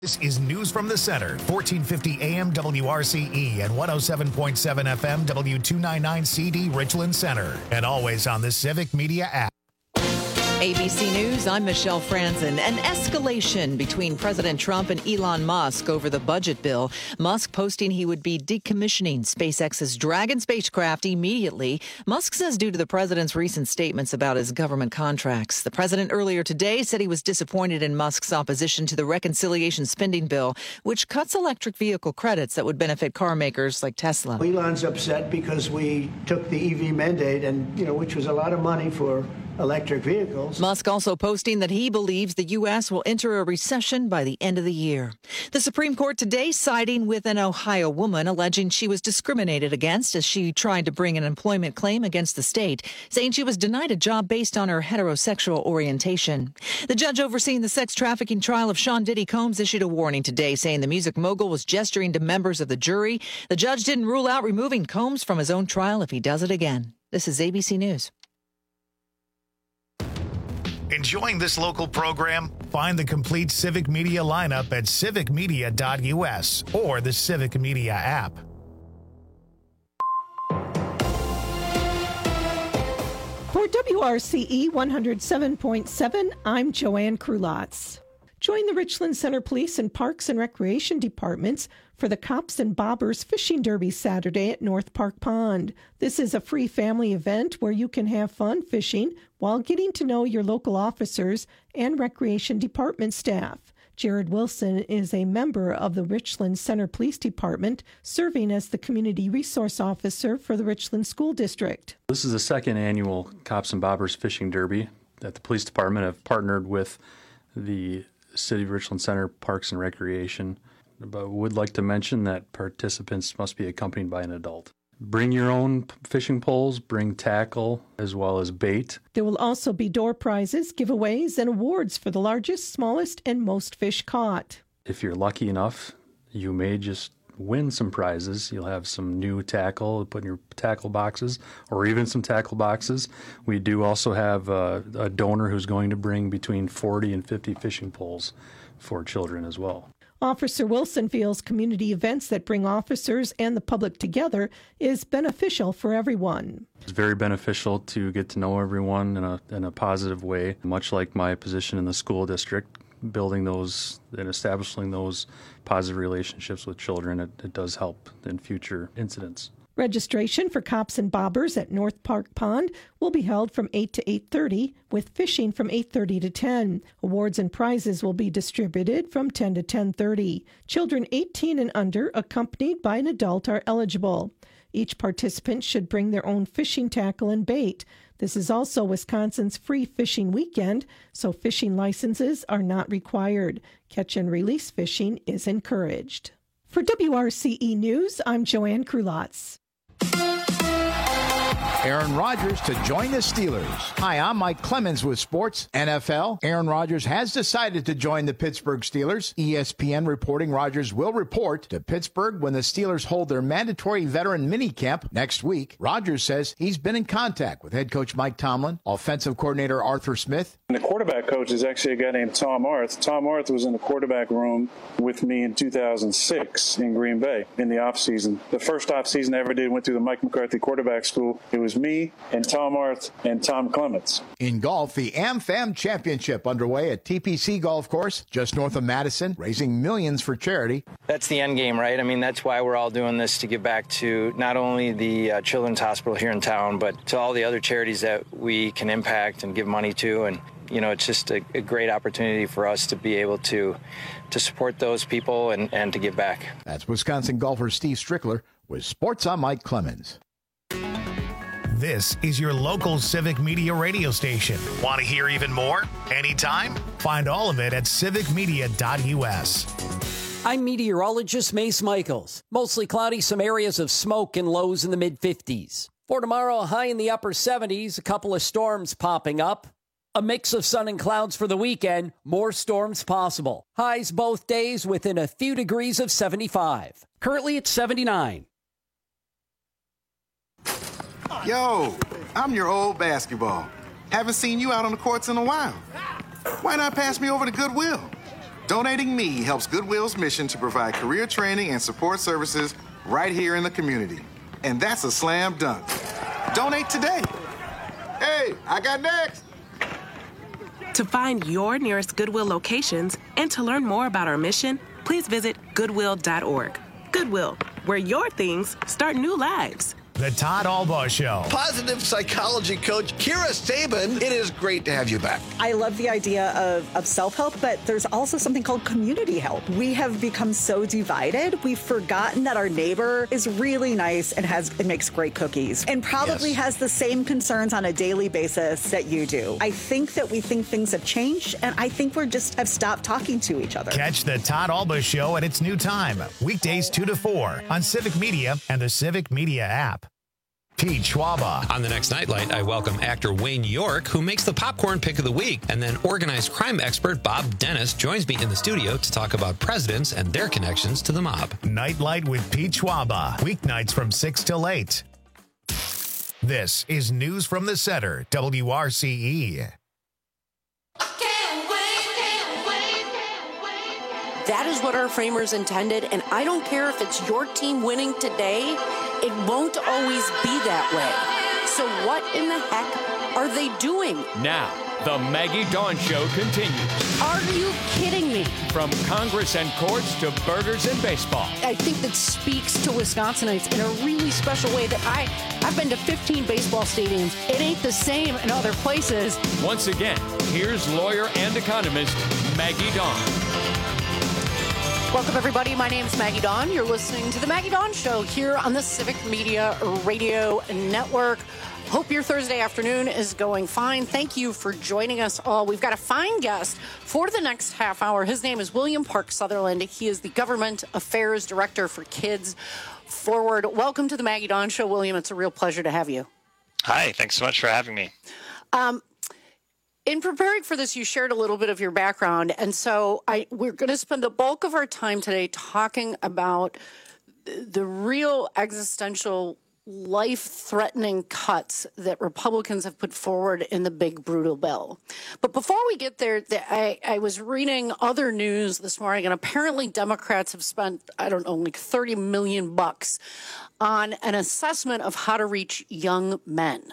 This is News from the Center, 1450 AM WRCE and 107.7 FM W299 CD Richland Center, and always on the Civic Media app. ABC News, I'm Michelle Franzen. An escalation between President Trump and Elon Musk over the budget bill. Musk posting he would be decommissioning SpaceX's Dragon spacecraft immediately. Musk says due to the president's recent statements about his government contracts. The president earlier today said he was disappointed in Musk's opposition to the reconciliation spending bill, which cuts electric vehicle credits that would benefit car makers like Tesla. Elon's upset because we took the EV mandate, and which was a lot of money for electric vehicles. Musk also posting that he believes the U.S. will enter a recession by the end of the year. The Supreme Court today siding with an Ohio woman alleging she was discriminated against as she tried to bring an employment claim against the state, saying she was denied a job based on her heterosexual orientation. The judge overseeing the sex trafficking trial of Sean Diddy Combs issued a warning today, saying the music mogul was gesturing to members of the jury. The judge didn't rule out removing Combs from his own trial if he does it again. This is ABC News. Enjoying this local program? Find the complete Civic Media lineup at civicmedia.us or the Civic Media app. For WRCE 107.7, I'm Joanne Krulotz. Join the Richland Center Police and Parks and Recreation Departments for the Cops and Bobbers Fishing Derby Saturday at North Park Pond. This is a free family event where you can have fun fishing while getting to know your local officers and recreation department staff. Jared Wilson is a member of the Richland Center Police Department, serving as the Community Resource Officer for the Richland School District. This is the second annual Cops and Bobbers Fishing Derby that the Police Department have partnered with the City of Richland Center Parks and Recreation. But would like to mention that participants must be accompanied by an adult. Bring your own fishing poles, bring tackle, as well as bait. There will also be door prizes, giveaways, and awards for the largest, smallest, and most fish caught. If you're lucky enough, you may just win some prizes. You'll have some new tackle to put in your tackle boxes, or even some tackle boxes. We do also have a donor who's going to bring between 40 and 50 fishing poles for children as well. Officer Wilson feels community events that bring officers and the public together is beneficial for everyone. It's very beneficial to get to know everyone in a positive way, much like my position in the school district. Building those and establishing those positive relationships with children, it does help in future incidents. Registration for Cops and Bobbers at North Park Pond will be held from 8 to 8:30, with fishing from 8:30 to 10. Awards and prizes will be distributed from 10 to 10:30. Children 18 and under, accompanied by an adult, are eligible. Each participant should bring their own fishing tackle and bait. This is also Wisconsin's free fishing weekend, so fishing licenses are not required. Catch and release fishing is encouraged. For WRCE News, I'm Joanne Krulotz. Aaron Rodgers to join the Steelers. Hi, I'm Mike Clemens with Sports NFL. Aaron Rodgers has decided to join the Pittsburgh Steelers. ESPN reporting Rodgers will report to Pittsburgh when the Steelers hold their mandatory veteran minicamp next week. Rodgers says he's been in contact with head coach Mike Tomlin, offensive coordinator Arthur Smith. The quarterback coach is actually a guy named Tom Arth. Tom Arth was in the quarterback room with me in 2006 in Green Bay in the offseason. The first offseason I ever did went through the Mike McCarthy quarterback school. It was me and Tom Arth and Tom Clements. In golf, the AmFam Championship underway at TPC Golf Course, just north of Madison, raising millions for charity. That's the end game, right? I mean, that's why we're all doing this, to give back to not only the Children's Hospital here in town, but to all the other charities that we can impact and give money to. And, it's just a great opportunity for us to be able to support those people and to give back. That's Wisconsin golfer Steve Strickler with Sports. I'm Mike Clemens. This is your local Civic Media radio station. Want to hear even more? Anytime? Find all of it at civicmedia.us. I'm meteorologist Mace Michaels. Mostly cloudy, some areas of smoke and lows in the mid-50s. For tomorrow, a high in the upper 70s, a couple of storms popping up. A mix of sun and clouds for the weekend, more storms possible. Highs both days within a few degrees of 75. Currently at 79. Yo, I'm your old basketball. Haven't seen you out on the courts in a while. Why not pass me over to Goodwill? Donating me helps Goodwill's mission to provide career training and support services right here in the community. And that's a slam dunk. Donate today. Hey, I got next. To find your nearest Goodwill locations and to learn more about our mission, please visit goodwill.org. Goodwill, where your things start new lives. The Todd Albaugh Show. Positive psychology coach Kira Sabin, it is great to have you back. I love the idea of self-help, but there's also something called community help. We have become so divided, we've forgotten that our neighbor is really nice and makes great cookies and probably has the same concerns on a daily basis that you do. I think that we think things have changed, and I think we just have stopped talking to each other. Catch the Todd Albaugh Show at its new time, weekdays 2 to 4 on Civic Media and the Civic Media app. Pete Schwaba. On the next Nightlight, I welcome actor Wayne York, who makes the popcorn pick of the week. And then organized crime expert Bob Dennis joins me in the studio to talk about presidents and their connections to the mob. Nightlight with Pete Schwaba. Weeknights from 6 till 8. This is News from the Center, WRCE. That is what our framers intended, and I don't care if it's your team winning today, it won't always be that way. So what in the heck are they doing? Now, the Maggie Dawn Show continues. Are you kidding me? From Congress and courts to burgers and baseball. I think that speaks to Wisconsinites in a really special way that I've been to 15 baseball stadiums. It ain't the same in other places. Once again, here's lawyer and economist Maggie Dawn. Welcome, everybody. My name is Maggie Dawn. You're listening to The Maggie Dawn Show here on the Civic Media Radio Network. Hope your Thursday afternoon is going fine. Thank you for joining us all. We've got a fine guest for the next half hour. His name is William Park Sutherland. He is the Government Affairs Director for Kids Forward. Welcome to The Maggie Dawn Show, William. It's a real pleasure to have you. Hi. Thanks so much for having me. In preparing for this, you shared a little bit of your background, and so we're going to spend the bulk of our time today talking about the real existential, life-threatening cuts that Republicans have put forward in the big, brutal bill. But before we get there, I was reading other news this morning, and apparently Democrats have spent, like $30 million on an assessment of how to reach young men.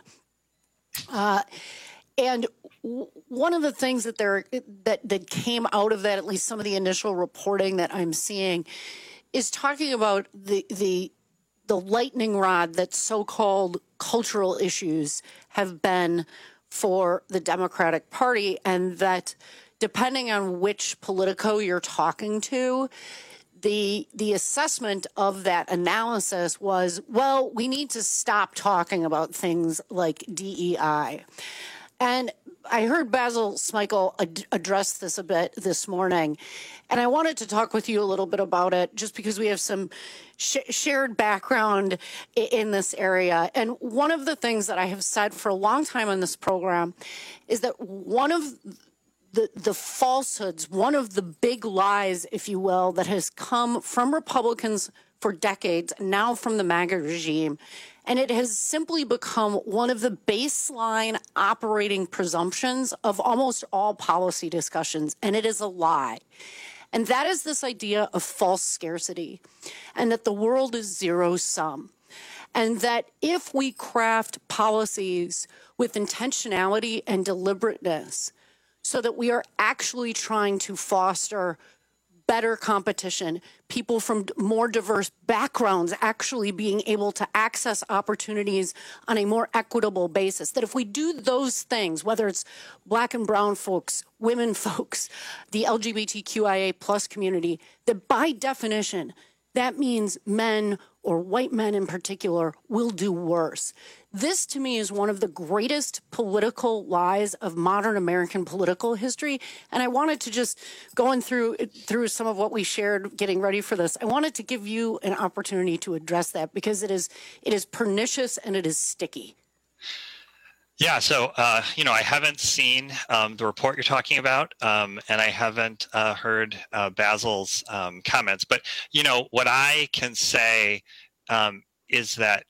And one of the things that came out of that, at least some of the initial reporting that I'm seeing, is talking about the lightning rod that so-called cultural issues have been for the Democratic Party, and that depending on which Politico you're talking to, the assessment of that analysis was, well, we need to stop talking about things like DEI. And I heard Basil Smikle address this a bit this morning, and I wanted to talk with you a little bit about it just because we have some shared background in this area. And one of the things that I have said for a long time on this program is that one of the falsehoods, one of the big lies, if you will, that has come from Republicans for decades, now from the MAGA regime, and it has simply become one of the baseline operating presumptions of almost all policy discussions, and it is a lie. And that is this idea of false scarcity, and that the world is zero-sum, and that if we craft policies with intentionality and deliberateness so that we are actually trying to foster better competition, people from more diverse backgrounds actually being able to access opportunities on a more equitable basis. That if we do those things, whether it's black and brown folks, women folks, the LGBTQIA plus community, that by definition, that means men, or white men in particular, will do worse. This, to me, is one of the greatest political lies of modern American political history. And I wanted to just, going through some of what we shared getting ready for this, I wanted to give you an opportunity to address that because it is pernicious and it is sticky. Yeah, so, I haven't seen the report you're talking about, and I haven't heard Basil's comments. But, what I can say is that,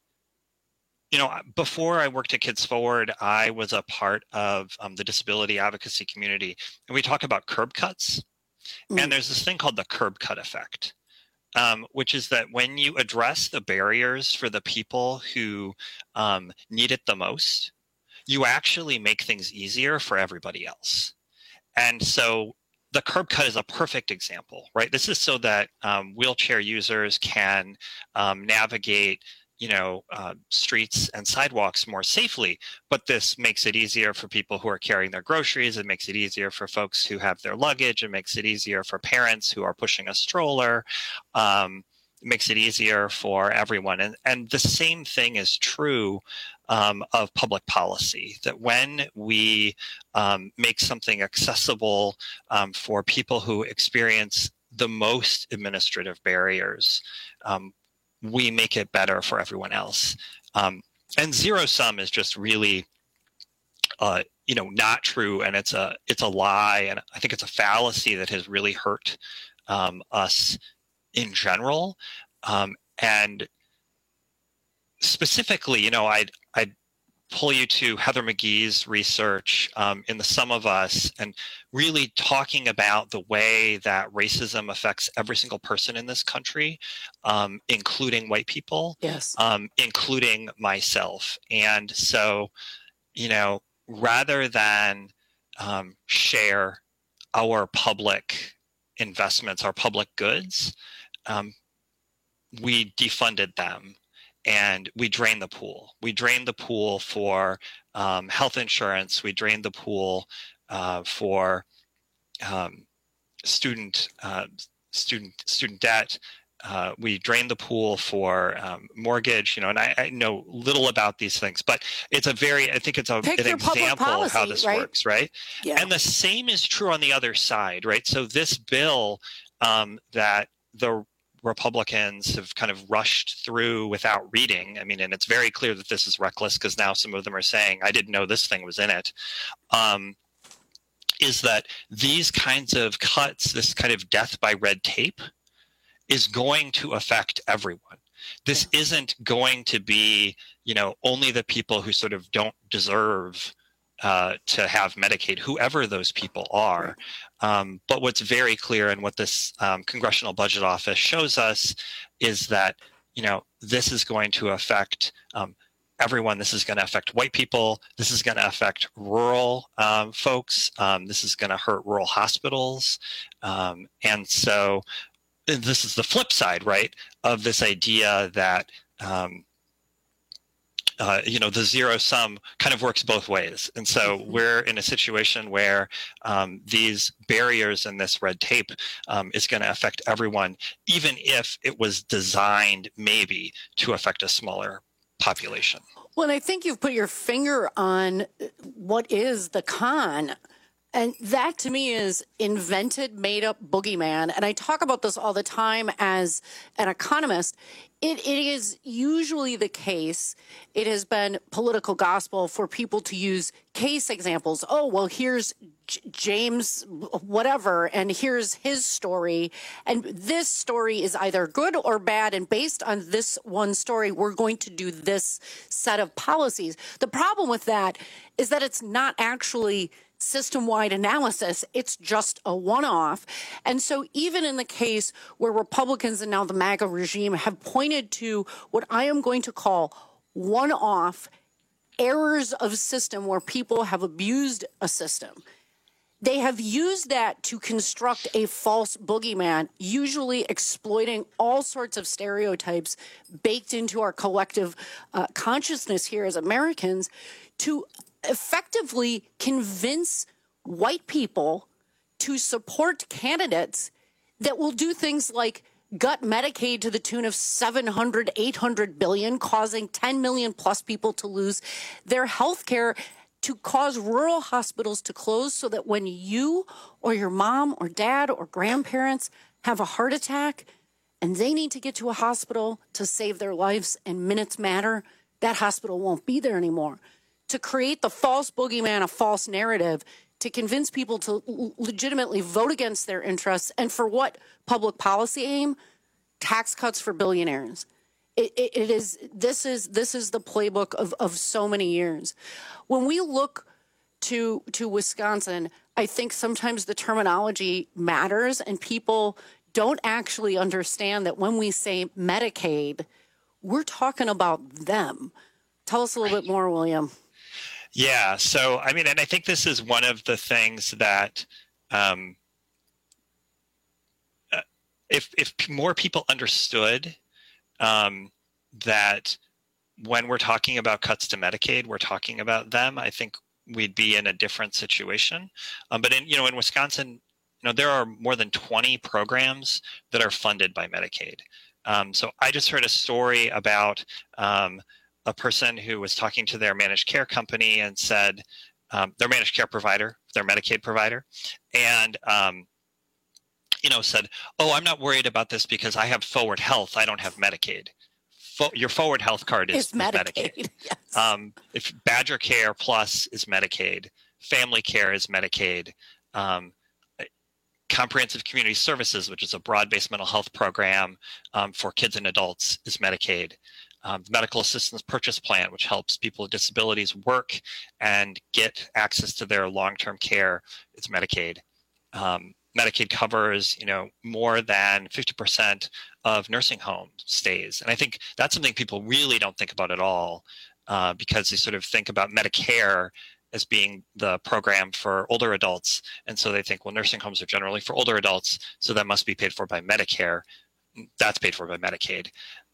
before I worked at Kids Forward, I was a part of the disability advocacy community. And we talk about curb cuts. And there's this thing called the curb cut effect, which is that when you address the barriers for the people who need it the most, you actually make things easier for everybody else. And so the curb cut is a perfect example, right? This is so that wheelchair users can navigate streets and sidewalks more safely. But this makes it easier for people who are carrying their groceries. It makes it easier for folks who have their luggage. It makes it easier for parents who are pushing a stroller. It makes it easier for everyone. And the same thing is true of public policy, that when we make something accessible for people who experience the most administrative barriers, we make it better for everyone else. And zero sum is just really, not true. And it's a lie. And I think it's a fallacy that has really hurt us in general. And specifically, I'd pull you to Heather McGhee's research in The Sum of Us, and really talking about the way that racism affects every single person in this country, including white people, yes, including myself. And so, rather than share our public investments, our public goods, we defunded them. And we drained the pool. We drained the pool for health insurance. We drained the pool for student debt. We drained the pool for mortgage. And I know little about these things, but I think it's an example of how this works, right? Yeah. And the same is true on the other side, right? So this bill that the Republicans have kind of rushed through without reading. I mean, and it's very clear that this is reckless, because now some of them are saying, I didn't know this thing was in it. Is that these kinds of cuts, this kind of death by red tape, is going to affect everyone. This isn't going to be, only the people who sort of don't deserve to have Medicaid, whoever those people are. But what's very clear, and what this Congressional Budget Office shows us, is that, this is going to affect everyone. This is going to affect white people. This is going to affect rural folks. This is going to hurt rural hospitals. And so this is the flip side, right, of this idea that the zero sum kind of works both ways. And so we're in a situation where these barriers and this red tape is going to affect everyone, even if it was designed maybe to affect a smaller population. Well, and I think you've put your finger on what is the con. And that, to me, is invented, made-up boogeyman. And I talk about this all the time as an economist. It is usually the case. It has been political gospel for people to use case examples. Oh, well, here's James whatever, and here's his story. And this story is either good or bad. And based on this one story, we're going to do this set of policies. The problem with that is that it's not actually system-wide analysis. It's just a one-off. And so even in the case where Republicans and now the MAGA regime have pointed to what I am going to call one-off errors of system where people have abused a system, they have used that to construct a false boogeyman, usually exploiting all sorts of stereotypes baked into our collective consciousness here as Americans to effectively convince white people to support candidates that will do things like gut Medicaid to the tune of $700, $800 billion, causing 10 million plus people to lose their health care, to cause rural hospitals to close so that when you or your mom or dad or grandparents have a heart attack and they need to get to a hospital to save their lives and minutes matter, that hospital won't be there anymore. To create the false boogeyman, a false narrative, to convince people to legitimately vote against their interests, and for what public policy aim? Tax cuts for billionaires. This is the playbook of so many years. When we look to Wisconsin, I think sometimes the terminology matters, and people don't actually understand that when we say Medicaid, we're talking about them. Tell us a little bit more, William. Yeah. So, I mean, and I think this is one of the things that if more people understood that when we're talking about cuts to Medicaid, we're talking about them, I think we'd be in a different situation. But in Wisconsin, there are more than 20 programs that are funded by Medicaid. So I just heard a story about a person who was talking to their managed care company and said, their managed care provider, their Medicaid provider, and said, "Oh, I'm not worried about this because I have Forward Health. I don't have Medicaid." Your Forward Health card is Medicaid. Yes. If Badger Care Plus is Medicaid, Family Care is Medicaid, Comprehensive Community Services, which is a broad-based mental health program for kids and adults, is Medicaid. The Medical Assistance Purchase Plan, which helps people with disabilities work and get access to their long-term care, is Medicaid. Medicaid covers, more than 50% of nursing home stays. And I think that's something people really don't think about at all because they sort of think about Medicare as being the program for older adults. And so they think, well, nursing homes are generally for older adults, so that must be paid for by Medicare. That's paid for by Medicaid.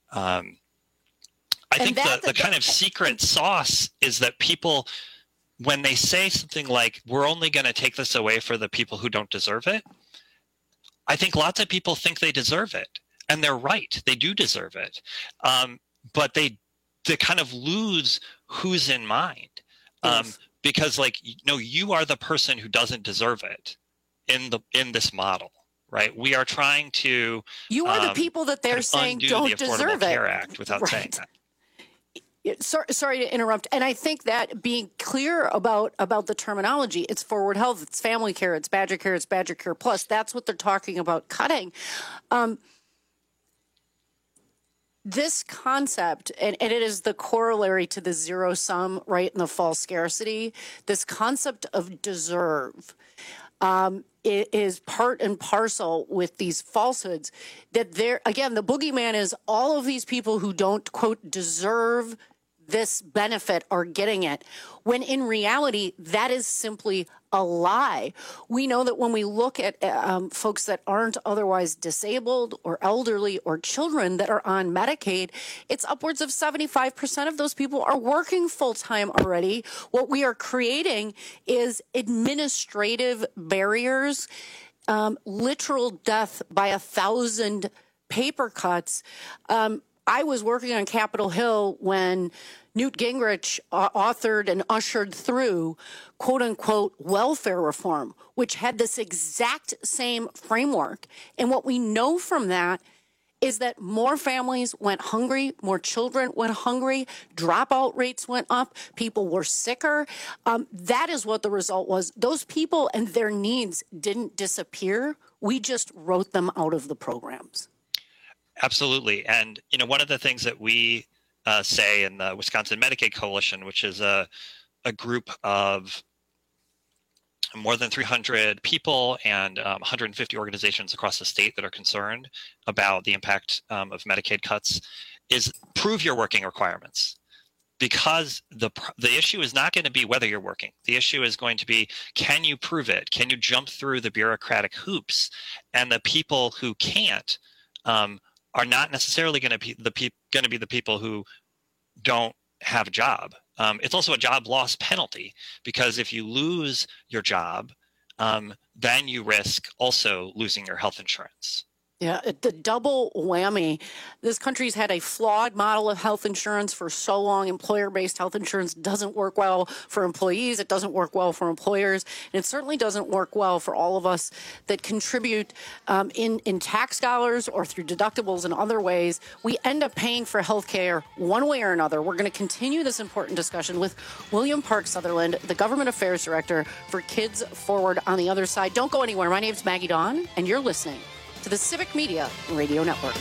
I think the kind of secret sauce is that people, when they say something like, we're only going to take this away for the people who don't deserve it, I think lots of people think they deserve it. And they're right. They do deserve it. But they kind of lose who's in mind. Yes. Because you are the person who doesn't deserve it in this model, right? We are trying to you are the people that they're saying don't deserve the Affordable it. Care Act without saying that. Sorry to interrupt. And I think that being clear about the terminology, it's Forward Health, it's Family Care, it's Badger Care Plus. That's what they're talking about cutting. This concept, and it is the corollary to the zero sum, right, and the false scarcity, this concept of deserve it is part and parcel with these falsehoods that again, the boogeyman is all of these people who don't, quote, deserve this benefit are getting it, when in reality, that is simply a lie. We know that when we look at folks that aren't otherwise disabled or elderly or children that are on Medicaid, it's upwards of 75% of those people are working full-time already. What we are creating is administrative barriers, literal death by 1,000 paper cuts. I was working on Capitol Hill when Newt Gingrich authored and ushered through, quote unquote, welfare reform, which had this exact same framework. And what we know from that is that more families went hungry, more children went hungry, dropout rates went up, people were sicker. That is what the result was. Those people and their needs didn't disappear. We just wrote them out of the programs. Absolutely. And, one of the things that we say in the Wisconsin Medicaid Coalition, which is a group of more than 300 people and 150 organizations across the state that are concerned about the impact of Medicaid cuts, is prove your working requirements. Because the issue is not going to be whether you're working. The issue is going to be, can you prove it? Can you jump through the bureaucratic hoops? And the people who can't are not necessarily going to be the people who don't have a job. It's also a job loss penalty, because if you lose your job, then you risk also losing your health insurance. Yeah, the double whammy. This country's had a flawed model of health insurance for so long. Employer-based health insurance doesn't work well for employees. It doesn't work well for employers. And it certainly doesn't work well for all of us that contribute in tax dollars or through deductibles and other ways. We end up paying for health care one way or another. We're going to continue this important discussion with William Park Sutherland, the Government Affairs Director for Kids Forward on the other side. Don't go anywhere. My name's Maggie Dawn, and you're listening to the Civic Media Radio Network.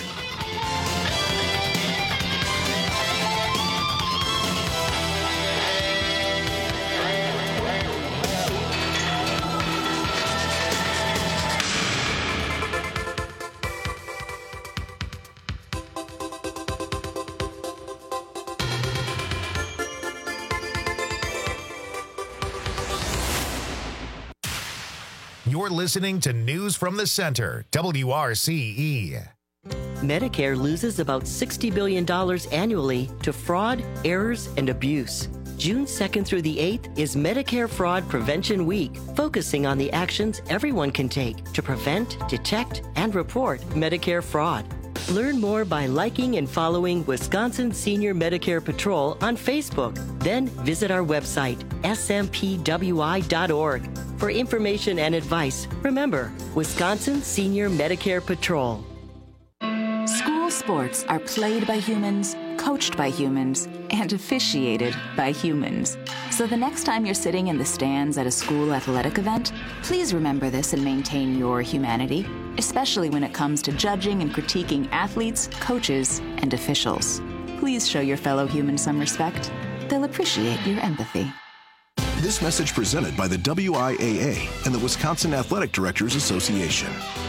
You're listening to News from the Center, WRCE. Medicare loses about $60 billion annually to fraud, errors, and abuse. June 2nd through the 8th is Medicare Fraud Prevention Week, focusing on the actions everyone can take to prevent, detect, and report Medicare fraud. Learn more by liking and following Wisconsin Senior Medicare Patrol on Facebook. Then visit our website, smpwi.org. For information and advice, remember, Wisconsin Senior Medicare Patrol. School sports are played by humans, coached by humans, and officiated by humans. So the next time you're sitting in the stands at a school athletic event, please remember this and maintain your humanity, especially when it comes to judging and critiquing athletes, coaches, and officials. Please show your fellow humans some respect. They'll appreciate your empathy. This message presented by the WIAA and the Wisconsin Athletic Directors Association.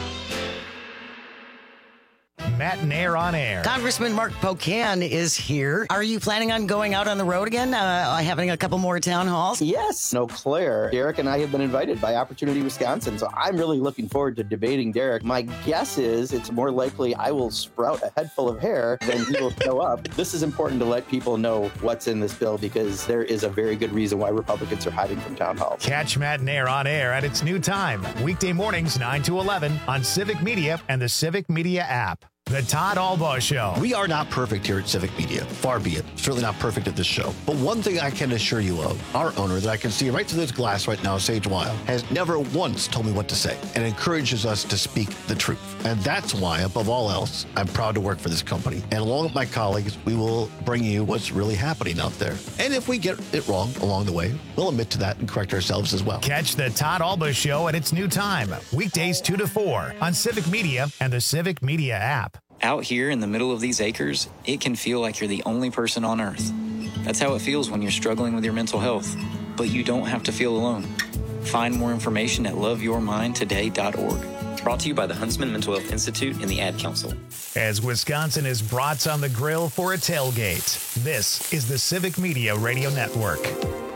Matt and Air on Air. Congressman Mark Pocan is here. Are you planning on going out on the road again, having a couple more town halls? Yes. Eau Claire. Derek and I have been invited by Opportunity Wisconsin, so I'm really looking forward to debating Derek. My guess is it's more likely I will sprout a head full of hair than he will show up. This is important to let people know what's in this bill because there is a very good reason why Republicans are hiding from town halls. Catch Matt and Air on Air at its new time, weekday mornings 9 to 11 on Civic Media and the Civic Media app. The Todd Albaugh Show. We are not perfect here at Civic Media. Far be it. Certainly not perfect at this show. But one thing I can assure you of, our owner that I can see right through this glass right now, Sage Weil, has never once told me what to say and encourages us to speak the truth. And that's why, above all else, I'm proud to work for this company. And along with my colleagues, we will bring you what's really happening out there. And if we get it wrong along the way, we'll admit to that and correct ourselves as well. Catch the Todd Albaugh Show at its new time, weekdays 2 to 4 on Civic Media and the Civic Media app. Out here in the middle of these acres, it can feel like you're the only person on earth. That's how it feels when you're struggling with your mental health. But you don't have to feel alone. Find more information at loveyourmindtoday.org. Brought to you by the Huntsman Mental Health Institute and the Ad Council. As Wisconsin is brats on the grill for a tailgate, this is the Civic Media Radio Network.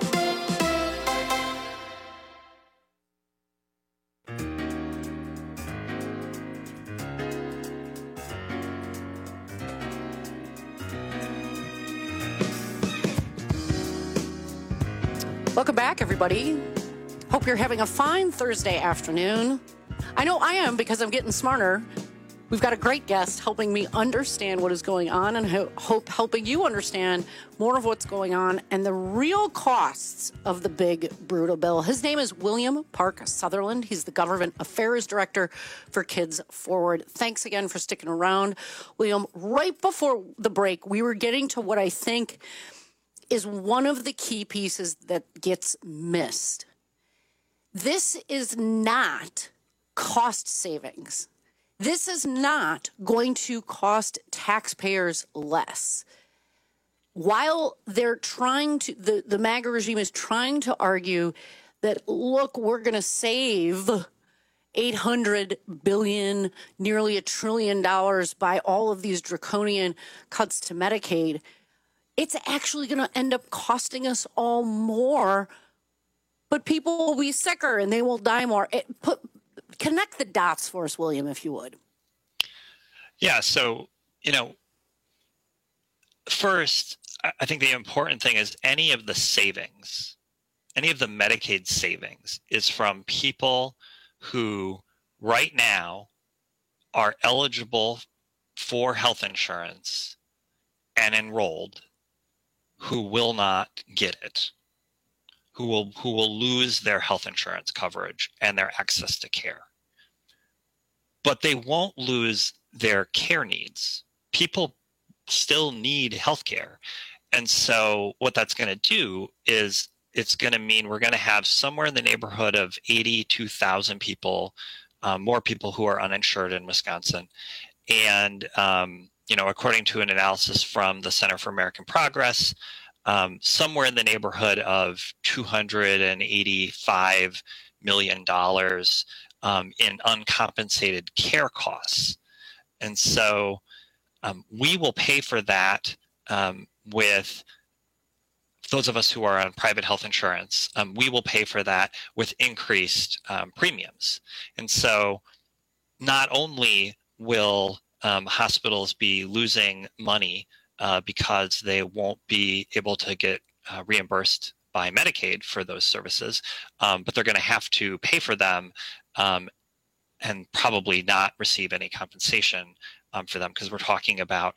Welcome back, everybody. Hope you're having a fine Thursday afternoon. I know I am because I'm getting smarter. We've got a great guest helping me understand what is going on and helping you understand more of what's going on and the real costs of the big, brutal bill. His name is William Park Sutherland. He's the Government Affairs Director for Kids Forward. Thanks again for sticking around. William, right before the break, we were getting to what I think is one of the key pieces that gets missed. This is not cost savings. This is not going to cost taxpayers less. While they're trying to, the MAGA regime is trying to argue that, look, we're going to save $800 billion, nearly $1 trillion by all of these draconian cuts to Medicaid, it's actually going to end up costing us all more, but people will be sicker and they will die more. Connect the dots for us, William, if you would. Yeah, so, first, I think the important thing is any of the savings, any of the Medicaid savings is from people who right now are eligible for health insurance and enrolled, who will not get it, who will lose their health insurance coverage and their access to care. But they won't lose their care needs. People still need health care. And so what that's going to do is it's going to mean we're going to have somewhere in the neighborhood of 82,000 people, more people who are uninsured in Wisconsin. And according to an analysis from the Center for American Progress, somewhere in the neighborhood of $285 million in uncompensated care costs. And so we will pay for that with those of us who are on private health insurance, we will pay for that with increased premiums. And so not only will hospitals be losing money because they won't be able to get reimbursed by Medicaid for those services, but they're going to have to pay for them and probably not receive any compensation for them, because we're talking about,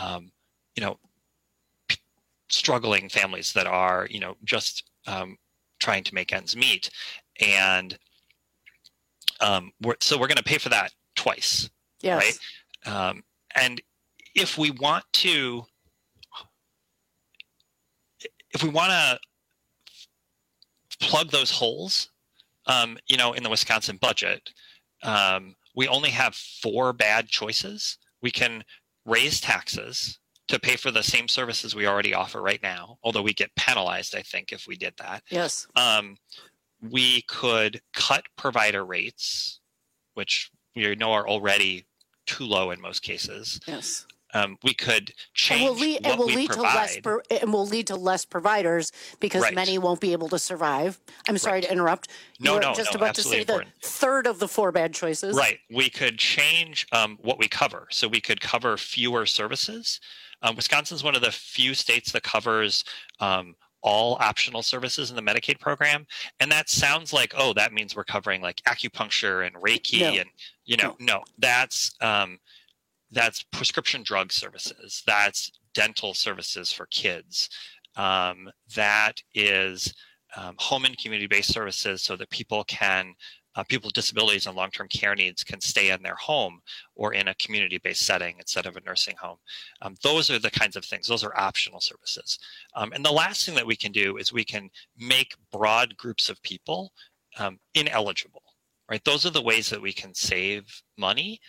struggling families that are, just trying to make ends meet. And we're going to pay for that twice, yes. right? And if we want to plug those holes, in the Wisconsin budget, we only have 4 bad choices. We can raise taxes to pay for the same services we already offer right now, although we get penalized, I think, if we did that. Yes. We could cut provider rates, which we know are already too low in most cases. Yes. We could change and will lead to less providers because right. many won't be able to survive. I'm sorry to interrupt. No, just about to say important. The third of the 4 bad choices. Right. We could change what we cover. So we could cover fewer services. Wisconsin's one of the few states that covers all optional services in the Medicaid program. And that sounds like, that means we're covering like acupuncture and Reiki no, that's prescription drug services. That's dental services for kids. That is home and community-based services so that people with disabilities and long-term care needs can stay in their home or in a community-based setting instead of a nursing home. Those are the kinds of things. Those are optional services. And the last thing that we can do is we can make broad groups of people ineligible, right? Those are the ways that we can save money.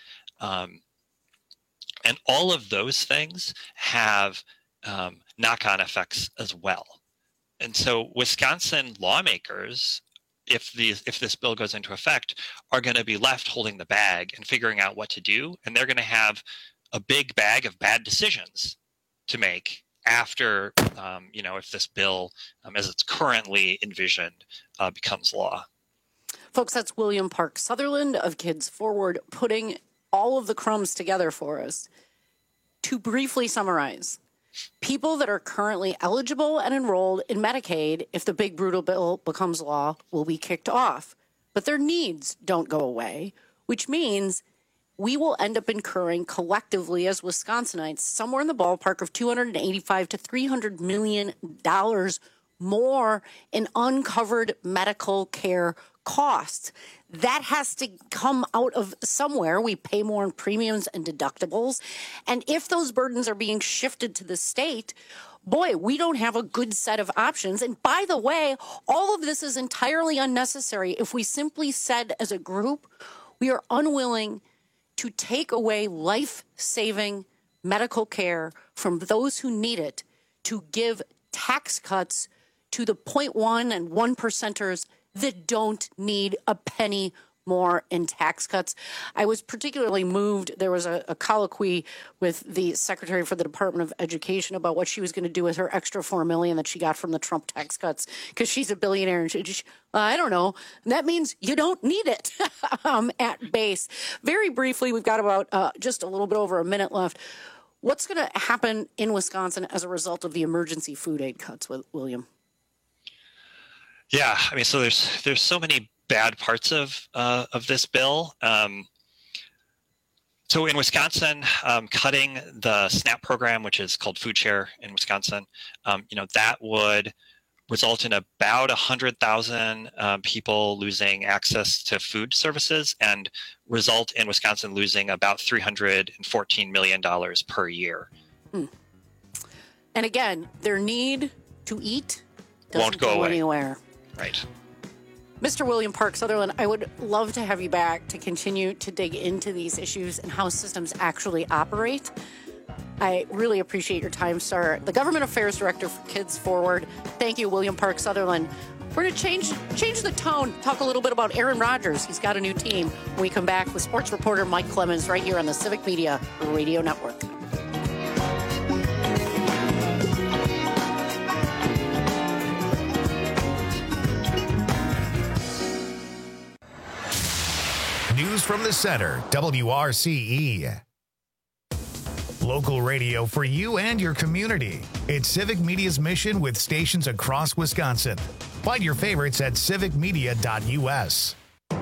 And all of those things have knock-on effects as well. And so Wisconsin lawmakers, if this bill goes into effect, are going to be left holding the bag and figuring out what to do. And they're going to have a big bag of bad decisions to make after, if this bill, as it's currently envisioned, becomes law. Folks, that's William Park Sutherland of Kids Forward putting all of the crumbs together for us. To briefly summarize, people that are currently eligible and enrolled in Medicaid, if the big brutal bill becomes law, will be kicked off. But their needs don't go away, which means we will end up incurring collectively as Wisconsinites somewhere in the ballpark of $285 to $300 million more in uncovered medical care costs. That has to come out of somewhere. We pay more in premiums and deductibles. And if those burdens are being shifted to the state, boy, we don't have a good set of options. And by the way, all of this is entirely unnecessary if we simply said as a group, we are unwilling to take away life-saving medical care from those who need it, to give tax cuts to the 0.1 and 1%ers that don't need a penny more in tax cuts. I was particularly moved. There was a colloquy with the Secretary for the Department of Education about what she was going to do with her extra $4 million that she got from the Trump tax cuts, because she's a billionaire and she I don't know. That means you don't need it at base. Very briefly, we've got about just a little bit over a minute left. What's going to happen in Wisconsin as a result of the emergency food aid cuts, William? Yeah, I mean, so there's so many bad parts of this bill. So in Wisconsin, cutting the SNAP program, which is called Food Share in Wisconsin, that would result in about 100,000 people losing access to food services and result in Wisconsin losing about $314 million per year. And again, their need to eat doesn't won't go away anywhere. Right. Mr. William Park Sutherland, I would love to have you back to continue to dig into these issues and how systems actually operate. I really appreciate your time, sir. The Government Affairs Director for Kids Forward. Thank you, William Park Sutherland. We're going to change the tone, talk a little bit about Aaron Rodgers. He's got a new team. When we come back with sports reporter Mike Clemens right here on the Civic Media Radio Network. News from the Center, WRCE. Local radio for you and your community. It's Civic Media's mission with stations across Wisconsin. Find your favorites at civicmedia.us.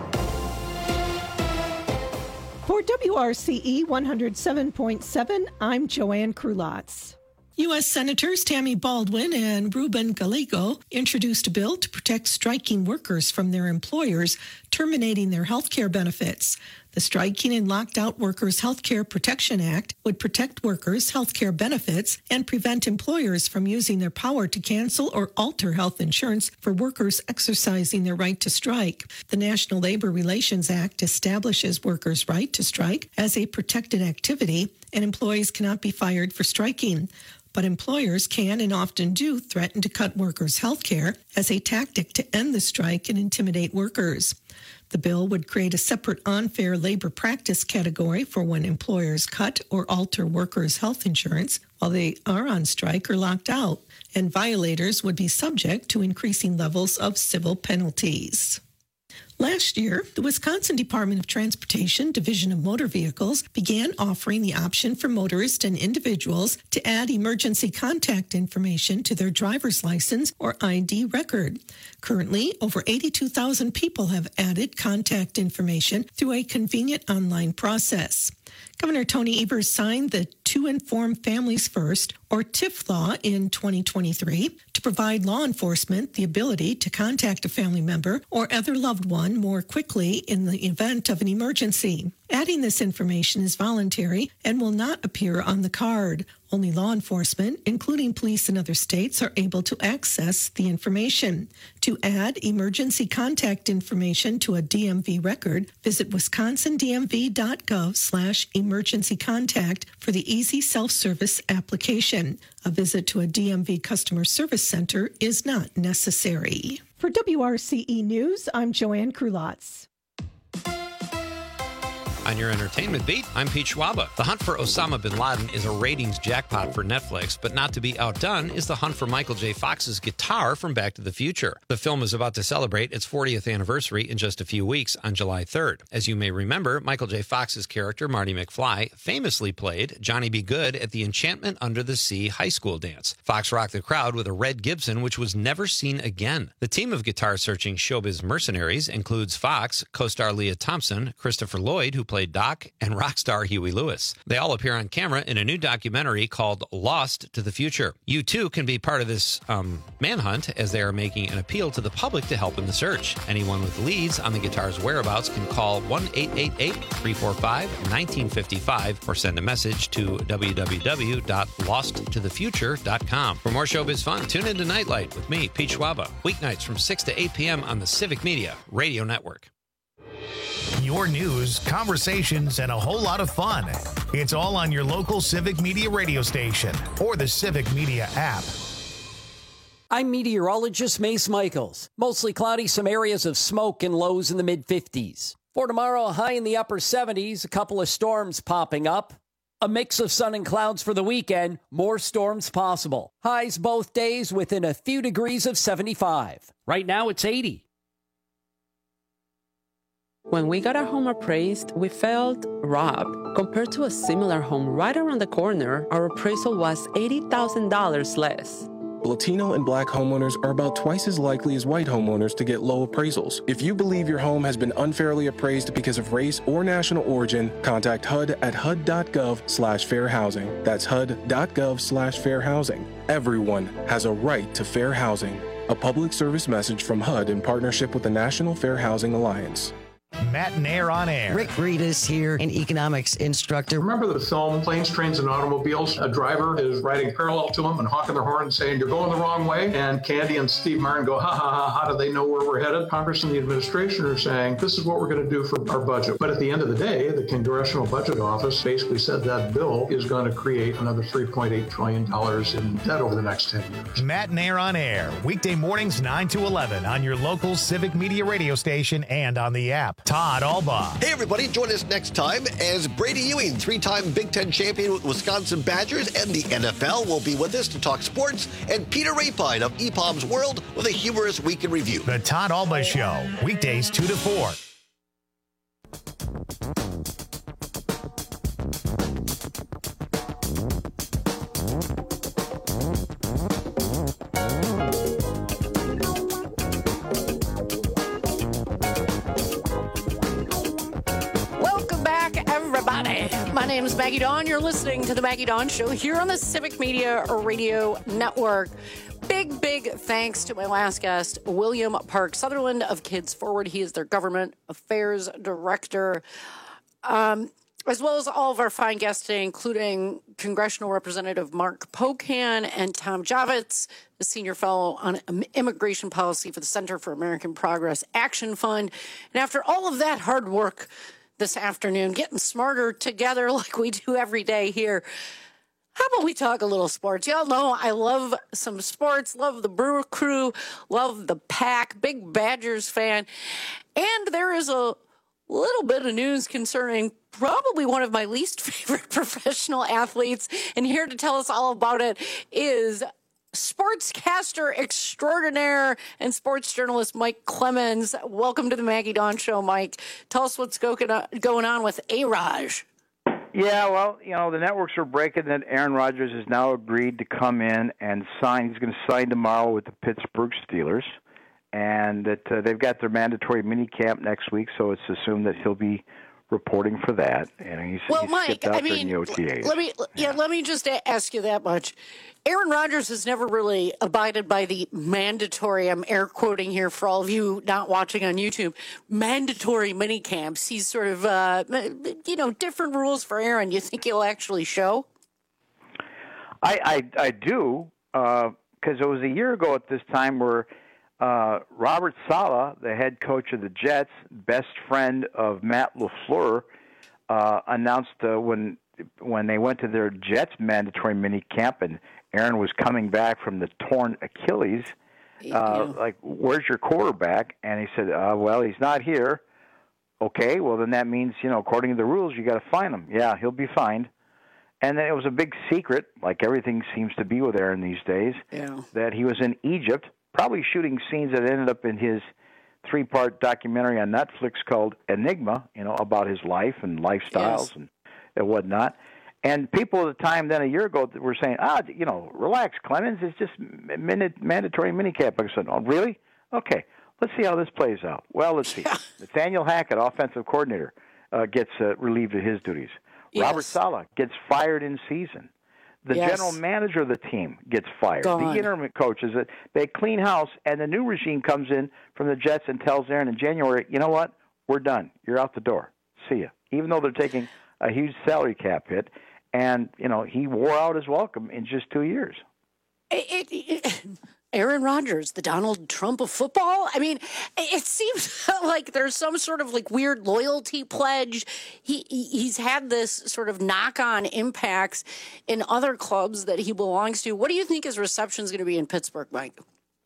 For WRCE 107.7, I'm Joanne Krulotz. U.S. Senators Tammy Baldwin and Ruben Gallego introduced a bill to protect striking workers from their employers terminating their health care benefits. The Striking and Locked Out Workers Health Care Protection Act would protect workers' health care benefits and prevent employers from using their power to cancel or alter health insurance for workers exercising their right to strike. The National Labor Relations Act establishes workers' right to strike as a protected activity, and employees cannot be fired for striking. But employers can and often do threaten to cut workers' health care as a tactic to end the strike and intimidate workers. The bill would create a separate unfair labor practice category for when employers cut or alter workers' health insurance while they are on strike or locked out, and violators would be subject to increasing levels of civil penalties. Last year, the Wisconsin Department of Transportation Division of Motor Vehicles began offering the option for motorists and individuals to add emergency contact information to their driver's license or ID record. Currently, over 82,000 people have added contact information through a convenient online process. Governor Tony Evers signed the To Inform Families First, or TIF law, in 2023 to provide law enforcement the ability to contact a family member or other loved one more quickly in the event of an emergency. Adding this information is voluntary and will not appear on the card. Only law enforcement, including police in other states, are able to access the information. To add emergency contact information to a DMV record, visit wisconsindmv.gov/emergency contact for the easy self-service application. A visit to a DMV customer service center is not necessary. For WRCE News, I'm Joanne Krulotz. On your entertainment beat, I'm Pete Schwaba. The hunt for Osama bin Laden is a ratings jackpot for Netflix, but not to be outdone is the hunt for Michael J. Fox's guitar from Back to the Future. The film is about to celebrate its 40th anniversary in just a few weeks on July 3rd. As you may remember, Michael J. Fox's character, Marty McFly, famously played Johnny B. Good at the Enchantment Under the Sea high school dance. Fox rocked the crowd with a red Gibson, which was never seen again. The team of guitar-searching showbiz mercenaries includes Fox, co-star Leah Thompson, Christopher Lloyd, who played Doc, and rock star Huey Lewis. They all appear on camera in a new documentary called Lost to the Future. You too can be part of this manhunt, as they are making an appeal to the public to help in the search. Anyone with leads on the guitar's whereabouts can call 1-888-345-1955 or send a message to www.losttothefuture.com. For more showbiz fun, tune into Nightlight with me, Pete Schwaba, weeknights from 6 to 8 p.m. on the Civic Media Radio Network. Your news, conversations, and a whole lot of fun. It's all on your local Civic Media radio station or the Civic Media app. I'm meteorologist Mace Michaels. Mostly cloudy, some areas of smoke and lows in the mid-50s. For tomorrow, a high in the upper 70s, a couple of storms popping up. A mix of sun and clouds for the weekend, more storms possible. Highs both days within a few degrees of 75. Right now, it's 80. When we got our home appraised, we felt robbed. Compared to a similar home right around the corner, our appraisal was $80,000 less. Latino and Black homeowners are about twice as likely as white homeowners to get low appraisals. If you believe your home has been unfairly appraised because of race or national origin, contact HUD at HUD.gov/fair housing. That's HUD.gov/fair housing. Everyone has a right to fair housing. A public service message from HUD in partnership with the National Fair Housing Alliance. Matt and Air on Air. Rick Reedus here, an economics instructor. Remember the film Planes, Trains, and Automobiles? A driver is riding parallel to him and honking their horn and saying, "You're going the wrong way." And Candy and Steve Martin go, "Ha ha ha, how do they know where we're headed?" Congress and the administration are saying, "This is what we're going to do for our budget." But at the end of the day, the Congressional Budget Office basically said that bill is going to create another $3.8 trillion in debt over the next 10 years. Matt and Air on Air, weekday mornings 9 to 11 on your local Civic Media radio station and on the app. Todd Albaugh. Hey, everybody, join us next time as Brady Ewing, three-time Big Ten champion with Wisconsin Badgers and the NFL, will be with us to talk sports, and Peter Rapine of EPOM's World with a humorous week in review. The Todd Albaugh Show, weekdays 2 to 4. name is Maggie Dawn. You're listening to The Maggie Dawn Show here on the Civic Media Radio Network. Big thanks to my last guest, William Park Sutherland of Kids Forward. He is their government affairs director, as well as all of our fine guests today, including Congressional Representative Mark Pocan and Tom Javits, the senior fellow on immigration policy for the Center for American Progress Action Fund. And after all of that hard work this afternoon, getting smarter together like we do every day here, how about we talk a little sports? Y'all know I love some sports, love the Brewer Crew, love the Pack, big Badgers fan. And there is a little bit of news concerning probably one of my least favorite professional athletes. And here to tell us all about it is sportscaster extraordinaire and sports journalist Mike Clemens. Welcome to the Maggie Dawn Show, Mike. Tell us what's going on with A-Raj. Yeah, well, the networks are breaking that Aaron Rodgers has now agreed to come in and sign. He's going to sign tomorrow with the Pittsburgh Steelers, and that they've got their mandatory mini camp next week, so it's assumed that he'll be reporting for that. And he's Mike, out there in the OTAs. Let me just ask you that much. Aaron Rodgers has never really abided by the mandatory, I'm air quoting here for all of you not watching on YouTube, mandatory mini camps. He's sort of, different rules for Aaron. You think he'll actually show? I do, because it was a year ago at this time where Robert Saleh, the head coach of the Jets, best friend of Matt LaFleur, announced when they went to their Jets mandatory mini camp and Aaron was coming back from the torn Achilles, like, where's your quarterback? And he said, well, he's not here. Okay, well, then that means, according to the rules, you got to fine him. Yeah, he'll be fined. And then it was a big secret, like everything seems to be with Aaron these days, that he was in Egypt, probably shooting scenes that ended up in his 3-part documentary on Netflix called Enigma, about his life and lifestyles and whatnot. And people at the time, then a year ago, were saying, relax, Clemens, it's just mandatory minicamp. I said, oh, really? Okay, let's see how this plays out. Well, let's see. Nathaniel Hackett, offensive coordinator, gets relieved of his duties. Yes. Robert Saleh gets fired in season. The general manager of the team gets fired. The interim coaches, they clean house, and the new regime comes in from the Jets and tells Aaron in January, you know what, we're done. You're out the door. See ya. Even though they're taking a huge salary cap hit. And, he wore out his welcome in just 2 years. Aaron Rodgers, the Donald Trump of football? I mean, it seems like there's some sort of weird loyalty pledge. He's had this sort of knock-on impacts in other clubs that he belongs to. What do you think his reception is going to be in Pittsburgh, Mike?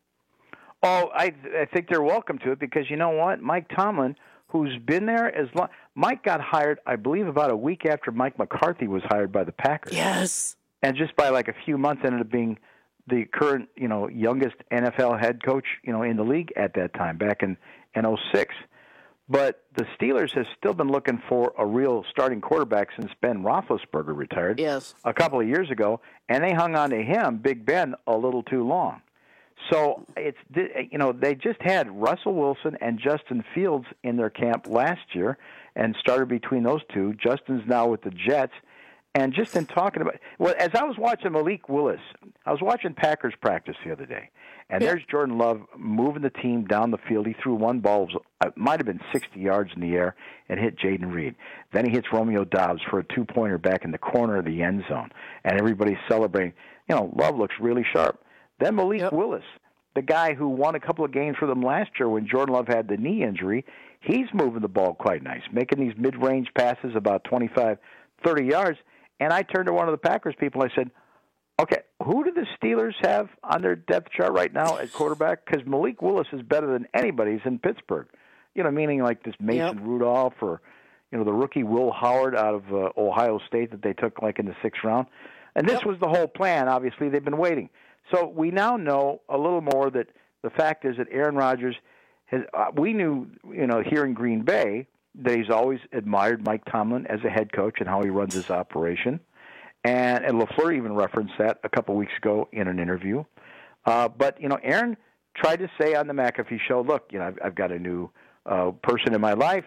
Oh, I think they're welcome to it because you know what? Mike Tomlin, who's been there as long. Mike got hired, I believe, about a week after Mike McCarthy was hired by the Packers. Yes. And just by a few months ended up being the current, youngest NFL head coach, in the league at that time, back in 2006. But the Steelers have still been looking for a real starting quarterback since Ben Roethlisberger retired a couple of years ago, and they hung on to him, Big Ben, a little too long. So they just had Russell Wilson and Justin Fields in their camp last year and started between those two. Justin's now with the Jets. And just in talking about, as I was watching Malik Willis, I was watching Packers practice the other day, and there's Jordan Love moving the team down the field. He threw one ball, it might have been 60 yards in the air, and hit Jaden Reed. Then he hits Romeo Doubs for a 2-pointer back in the corner of the end zone, and everybody's celebrating. Love looks really sharp. Then Malik Willis, the guy who won a couple of games for them last year when Jordan Love had the knee injury, he's moving the ball quite nice, making these mid-range passes about 25, 30 yards. And I turned to one of the Packers people and I said, okay, who do the Steelers have on their depth chart right now at quarterback? Because Malik Willis is better than anybody's in Pittsburgh. Meaning like this Mason Rudolph or, the rookie Will Howard out of Ohio State that they took in the 6th round. And this was the whole plan. Obviously, they've been waiting. So we now know a little more that the fact is that Aaron Rodgers has, we knew, here in Green Bay, that he's always admired Mike Tomlin as a head coach and how he runs his operation. And LaFleur even referenced that a couple weeks ago in an interview. But, Aaron tried to say on the McAfee show, look, I've got a new person in my life.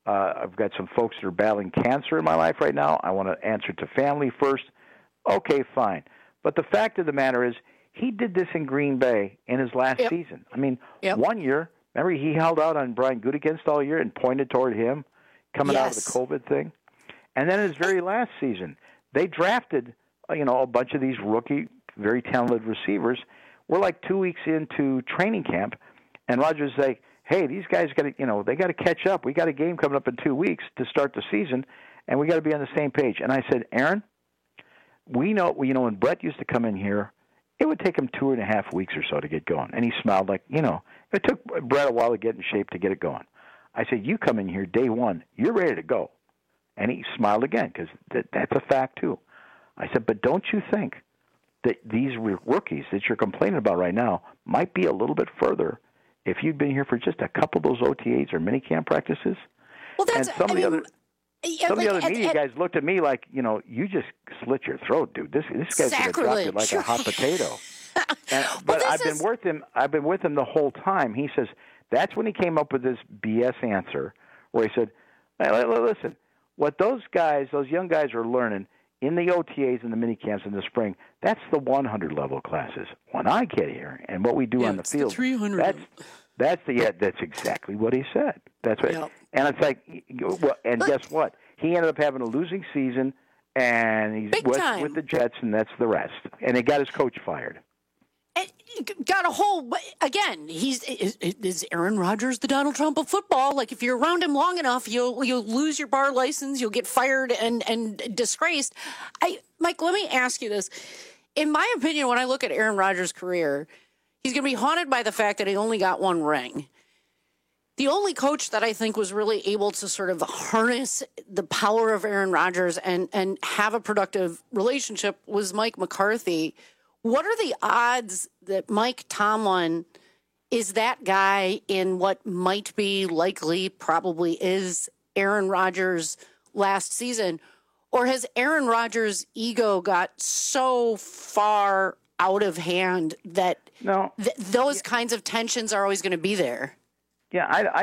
I've got some folks that are battling cancer in my life right now. I want to answer to family first. Okay, fine. But the fact of the matter is, he did this in Green Bay in his last season. I mean, 1 year, remember, he held out on Brian Gutekunst all year and pointed toward him coming out of the COVID thing. And then in his very last season, they drafted, a bunch of these rookie, very talented receivers. We're like 2 weeks into training camp, and Rodgers is like, hey, these guys got to, they got to catch up. We got a game coming up in 2 weeks to start the season, and we got to be on the same page. And I said, Aaron, we know, when Brett used to come in here, it would take him 2.5 weeks or so to get going. And he smiled like, it took Brett a while to get in shape to get it going. I said, you come in here day one, you're ready to go. And he smiled again because that's a fact too. I said, but don't you think that these rookies that you're complaining about right now might be a little bit further if you'd been here for just a couple of those OTAs or minicamp practices? Well, that's, and some of the other media guys looked at me like, you just slit your throat, dude. This guy's going to drop you like a hot potato. But I've been with him the whole time. He says that's when he came up with this BS answer where he said, hey, listen, what those young guys are learning in the OTAs and the minicamps in the spring, that's the 100 level classes. When I get here and what we do on the field, 300. That's exactly what he said. That's right. Yep. And it's like, guess what? He ended up having a losing season, and he's with the Jets, and that's the rest. And he got his coach fired. Got a whole, again, is Aaron Rodgers the Donald Trump of football? Like, if you're around him long enough, you'll lose your bar license, you'll get fired and disgraced. Mike, let me ask you this. In my opinion, when I look at Aaron Rodgers' career, he's going to be haunted by the fact that he only got one ring. The only coach that I think was really able to sort of harness the power of Aaron Rodgers and have a productive relationship was Mike McCarthy. What are the odds that Mike Tomlin is that guy in what might be likely, probably is Aaron Rodgers' last season? Or has Aaron Rodgers' ego got so far out of hand that those kinds of tensions are always going to be there? Yeah,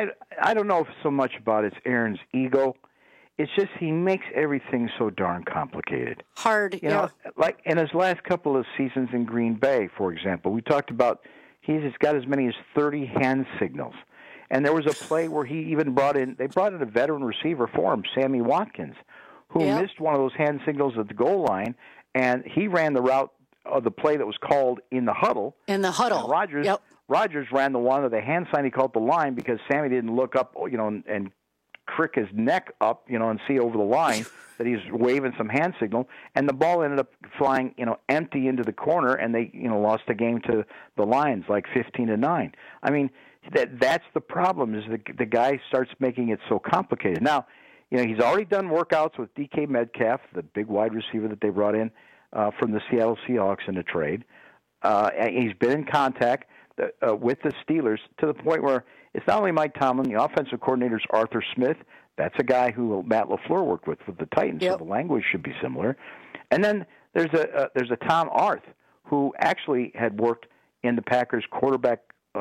I don't know so much about it's Aaron's ego. It's just he makes everything so darn complicated. Hard, you know, like in his last couple of seasons in Green Bay, for example, we talked about he's got as many as 30 hand signals. And there was a play where he even brought in a veteran receiver for him, Sammy Watkins, who missed one of those hand signals at the goal line, and he ran the route of the play that was called in the huddle. In the huddle. And Rodgers ran the one of the hand sign he called the line because Sammy didn't look up, and crick his neck up, and see over the line that he's waving some hand signal, and the ball ended up flying, empty into the corner, and they, lost the game to the Lions like 15-9. I mean, that's the problem is the guy starts making it so complicated. Now, he's already done workouts with DK Metcalf, the big wide receiver that they brought in from the Seattle Seahawks in a trade. He's been in contact with the Steelers to the point where it's not only Mike Tomlin, the offensive coordinator is Arthur Smith. That's a guy who Matt LaFleur worked with the Titans, so the language should be similar. And then there's a Tom Arth who actually had worked in the Packers quarterback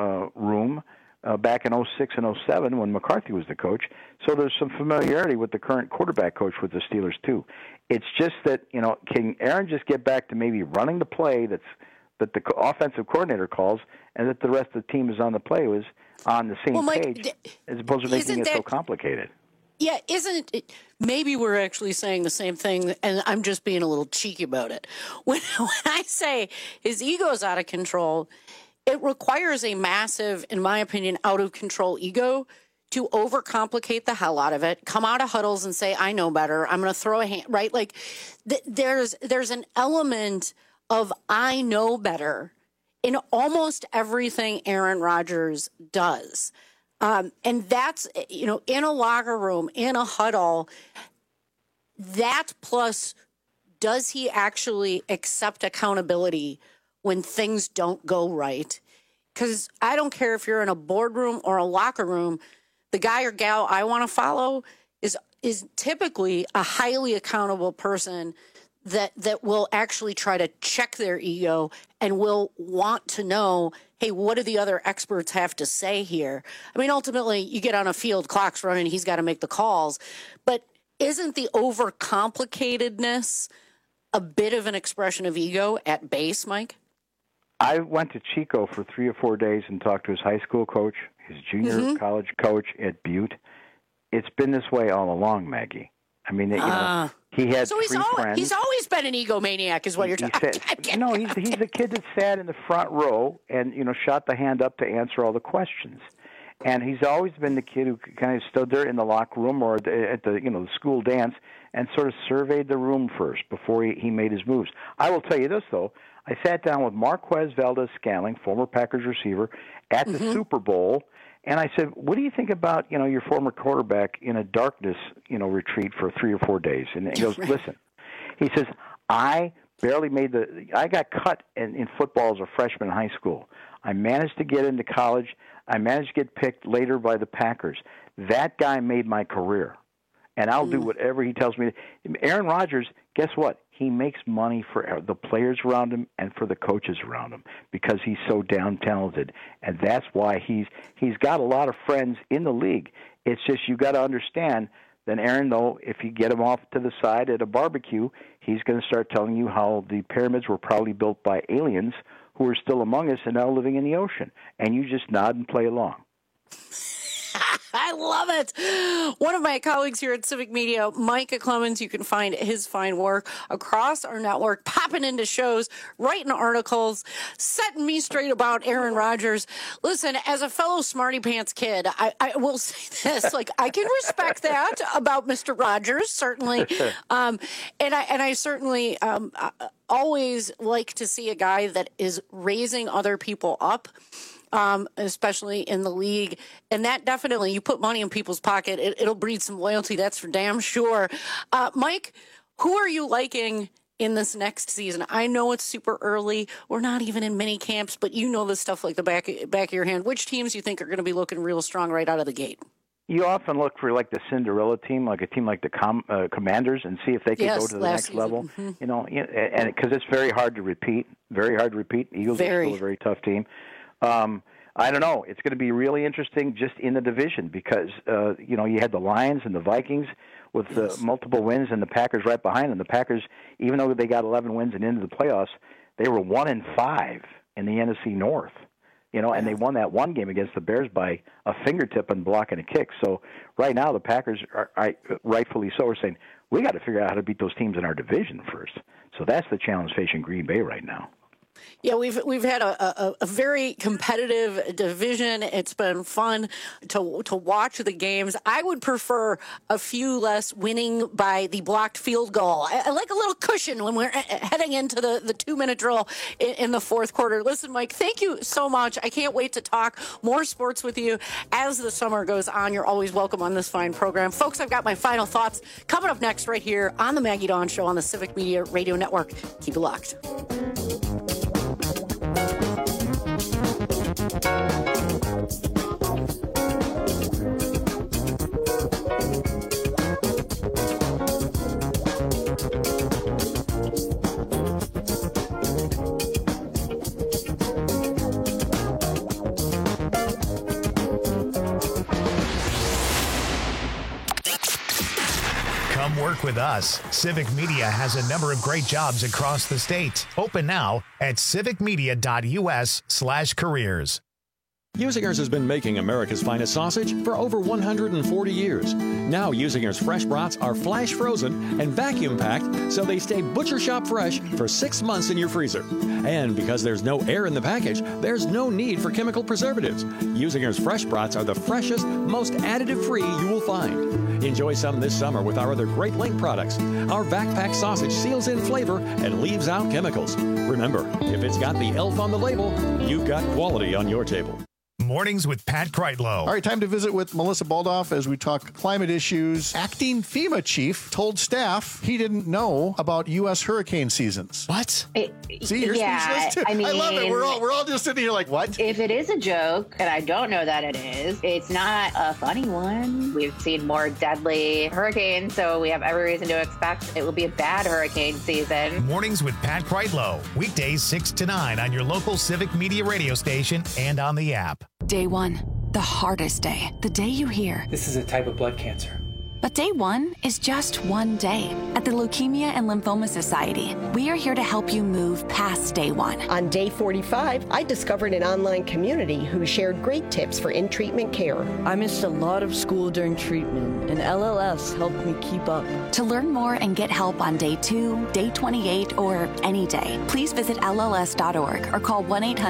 room back in 06 and 07 when McCarthy was the coach. So there's some familiarity with the current quarterback coach with the Steelers too. It's just that, can Aaron just get back to maybe running the play that the offensive coordinator calls, and that the rest of the team is on the play was on the same page, as opposed to making it so complicated. Yeah, isn't it? Maybe we're actually saying the same thing, and I'm just being a little cheeky about it. When I say his ego's out of control, it requires a massive, in my opinion, out of control ego to overcomplicate the hell out of it, come out of huddles and say, I know better, I'm going to throw a hand, right? Like, there's an element of I know better in almost everything Aaron Rodgers does. And that's, in a locker room, in a huddle, that plus does he actually accept accountability when things don't go right? Because I don't care if you're in a boardroom or a locker room, the guy or gal I want to follow is typically a highly accountable person that will actually try to check their ego and will want to know, hey, what do the other experts have to say here? I mean, ultimately, you get on a field, clock's running, he's got to make the calls. But isn't the overcomplicatedness a bit of an expression of ego at base, Mike? I went to Chico for 3 or 4 days and talked to his high school coach, his junior college coach at Butte. It's been this way all along, Maggie. I mean, he had so three friends. He's always been an egomaniac, is what you're talking about. No, he's the kid that sat in the front row and, shot the hand up to answer all the questions. And he's always been the kid who kind of stood there in the locker room or at the school dance and sort of surveyed the room first before he made his moves. I will tell you this, though. I sat down with Marquez Valdez-Scantling, former Packers receiver, at the Super Bowl, and I said, what do you think about, your former quarterback in a darkness, retreat for 3 or 4 days? And he goes, listen. He says, I got cut in football as a freshman in high school. I managed to get into college. I managed to get picked later by the Packers. That guy made my career, and I'll do whatever he tells me. Aaron Rodgers, guess what? He makes money for the players around him and for the coaches around him because he's so damn talented, and that's why he's got a lot of friends in the league. It's just you got to understand that Aaron, though, if you get him off to the side at a barbecue, he's going to start telling you how the pyramids were probably built by aliens who are still among us and now living in the ocean, and you just nod and play along. I love it. One of my colleagues here at Civic Media, Micah Clemens, you can find his fine work across our network, popping into shows, writing articles, setting me straight about Aaron Rodgers. Listen, as a fellow smarty pants kid, I will say this, I can respect that about Mr. Rodgers, certainly. And I certainly always like to see a guy that is raising other people up. Especially in the league. And that definitely, you put money in people's pocket, it'll breed some loyalty, that's for damn sure. Mike, who are you liking in this next season? I know it's super early. We're not even in mini camps, but you know this stuff like the back of your hand. Which teams you think are going to be looking real strong right out of the gate? You often look for the Cinderella team, like a team like the Commanders, and see if they can go to the next level. And because it's very hard to repeat. Eagles are still a very tough team. I don't know. It's going to be really interesting just in the division because, you had the Lions and the Vikings with multiple wins and the Packers right behind them. The Packers, even though they got 11 wins and into the playoffs, they were 1-5 in the NFC North, and they won that one game against the Bears by a fingertip and blocking a kick. So right now the Packers are rightfully so are saying, we got to figure out how to beat those teams in our division first. So that's the challenge facing Green Bay right now. Yeah, we've had a very competitive division. It's been fun to watch the games. I would prefer a few less winning by the blocked field goal. I like a little cushion when we're heading into the 2-minute drill in the fourth quarter. Listen, Mike, thank you so much. I can't wait to talk more sports with you as the summer goes on. You're always welcome on this fine program. Folks, I've got my final thoughts coming up next right here on the Maggie Dawn Show on the Civic Media Radio Network. Keep it locked. Come work with us. Civic Media has a number of great jobs across the state. Open now at civicmedia.us/careers. Usinger's has been making America's finest sausage for over 140 years. Now Usinger's fresh brats are flash frozen and vacuum packed so they stay butcher shop fresh for 6 months in your freezer. And because there's no air in the package, there's no need for chemical preservatives. Usinger's fresh brats are the freshest, most additive-free you will find. Enjoy some this summer with our other Great Lake products. Our vac-packed sausage seals in flavor and leaves out chemicals. Remember, if it's got the elf on the label, you've got quality on your table. Mornings with Pat Kreitlow. All right, time to visit with Melissa Baldoff as we talk climate issues. Acting FEMA chief told staff he didn't know about U.S. hurricane seasons. What? See, you're speechless too. I love it. We're all just sitting here like, what? If it is a joke, and I don't know that it is, it's not a funny one. We've seen more deadly hurricanes, so we have every reason to expect it will be a bad hurricane season. Mornings with Pat Kreitlow. Weekdays 6 to 9 on your local Civic Media radio station and on the app. Day one, the hardest day, the day you hear, this is a type of blood cancer. But day one is just one day. At the Leukemia and Lymphoma Society, we are here to help you move past day one. On day 45, I discovered an online community who shared great tips for in-treatment care. I missed a lot of school during treatment, and LLS helped me keep up. To learn more and get help on day 2, day 28, or any day, please visit LLS.org or call